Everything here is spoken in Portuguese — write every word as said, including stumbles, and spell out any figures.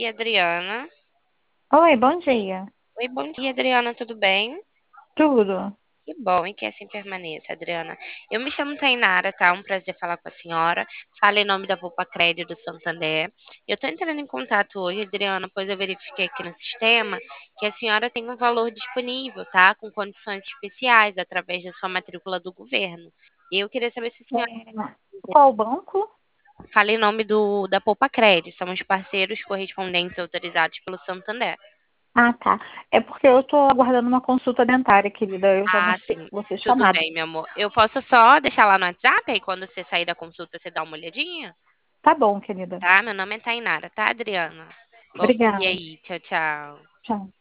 dia, Adriana. Oi, bom dia. Oi, bom dia, Adriana, tudo bem? Tudo? Que bom, e que assim permaneça, Adriana. Eu me chamo Tainara, tá? Um prazer falar com a senhora. Fala em nome da Poupa Crédito do Santander. Eu tô entrando em contato hoje, Adriana, pois eu verifiquei aqui no sistema que a senhora tem um valor disponível, tá? Com condições especiais através da sua matrícula do governo. E eu queria saber se a senhora É, qual banco? fala em nome do, da Poupa Crédito. Somos parceiros correspondentes autorizados pelo Santander. Ah, tá. É porque eu tô aguardando uma consulta dentária, querida. Eu já vou Ah, ser, sim. vou ser Tudo chamada. bem, meu amor. Eu posso só deixar lá no WhatsApp, aí quando você sair da consulta, você dá uma olhadinha? Tá bom, querida. Tá? Meu nome é Tainara, tá, Adriana? Bom dia Obrigada. aí. Tchau, tchau. Tchau.